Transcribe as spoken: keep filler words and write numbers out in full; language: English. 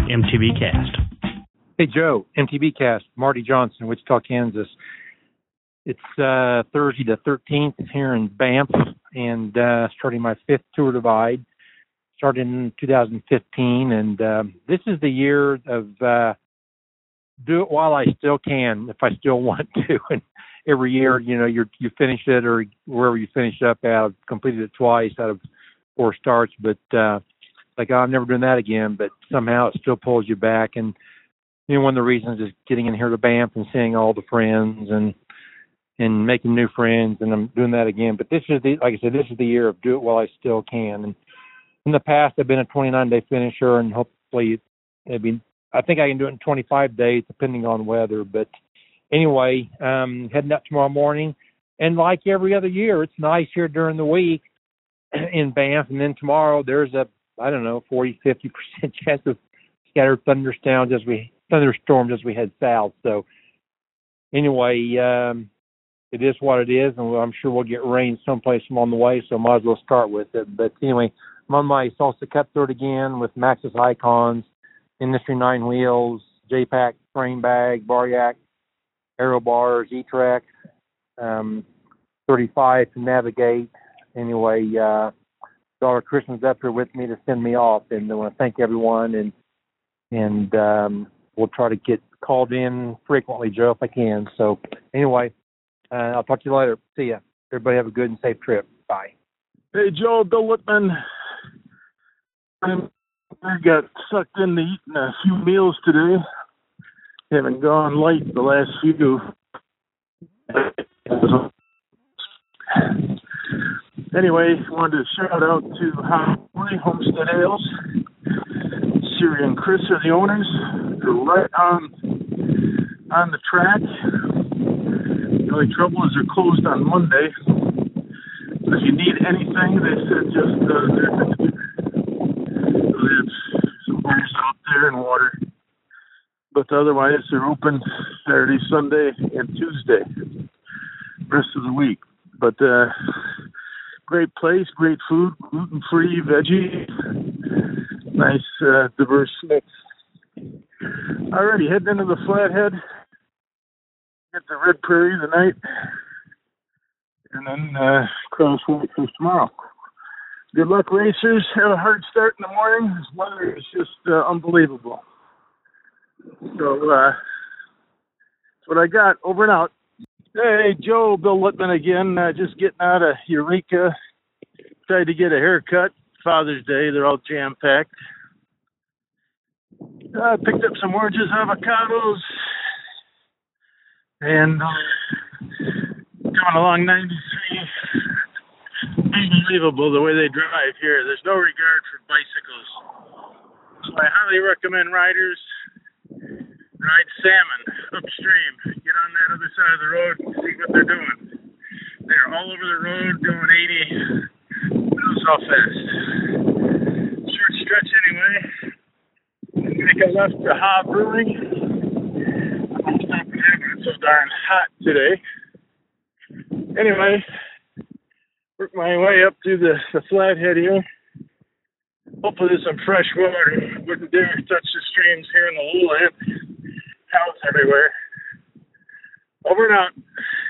M T B Cast. Hey, Joe, M T B Cast, Marty Johnson, Wichita, Kansas. It's uh, Thursday the thirteenth here in Banff, and uh, starting my fifth Tour Divide. Started in two thousand fifteen, and um, this is the year of uh, do it while I still can, if I still want to. And every year, you know, you you finish it, or wherever you finish up at. I've completed it twice out of four starts, but uh, like, oh, I'm never doing that again. But somehow it still pulls you back. And you know, one of the reasons is getting in here to Banff and seeing all the friends and and making new friends, and I'm doing that again. But this is the, like I said, this is the year of do it while I still can. And in the past, I've been a twenty-nine day finisher, and hopefully, I mean, I think I can do it in twenty-five days, depending on weather. But anyway, um, heading up tomorrow morning, and like every other year, it's nice here during the week in Banff, and then tomorrow there's a, I don't know, forty, fifty percent chance of scattered thunderstorms as we thunderstorms as we head south. So anyway, um, it is what it is, and I'm sure we'll get rain someplace along the way, so might as well start with it. But anyway, I'm on my Salsa Cutthroat again with Maxxis Icons, Industry Nine Wheels, J-Pack Frame Bag, Bariac, Aero Bars, E-Trek, um, thirty-five to navigate. Anyway, uh, Daughter Kristen's up here with me to send me off, and I want to thank everyone, and and um, we'll try to get called in frequently, Joe, if I can. So anyway, uh, I'll talk to you later. See ya. Everybody have a good and safe trip. Bye. Hey, Joe, Bill Whitman. I'm, I got sucked into eating a few meals today. Haven't gone light the last few. Anyway, wanted to shout out to Holly Homestead Ales. Siri and Chris are the owners. They're right on on the track. The only trouble is they're closed on Monday. If you need anything, they said just uh, they have some beers out there and water. But otherwise, they're open Saturday, Sunday, and Tuesday, rest of the week. But uh, great place, great food, gluten-free, veggie, nice, uh, diverse mix. Alrighty, heading into the Flathead. Get to Red Prairie tonight, and then uh, cross Whitefish tomorrow. Good luck, racers. Have a hard start in the morning. This weather is just uh, unbelievable. So uh, that's what I got. Over and out. Hey, Joe, Bill Whitman again. Uh, just getting out of Eureka. Tried to get a haircut. Father's Day. They're all jam-packed. I uh, picked up some oranges, avocados, and uh, coming along ninety-three. Unbelievable the way they drive here. There's no regard for bicycles. So I highly recommend riders ride salmon upstream. Get on that other side of the road and see what they're doing. They're all over the road doing eighty. Knows how fast. Short stretch anyway. Make a left to Ha Brewing. I'm stopping there, but it's so darn hot today. Anyway, work my way up to the, the Flathead here. Hopefully there's some fresh water. Wouldn't dare touch the streams here in the lowland. Cows everywhere. Over and out.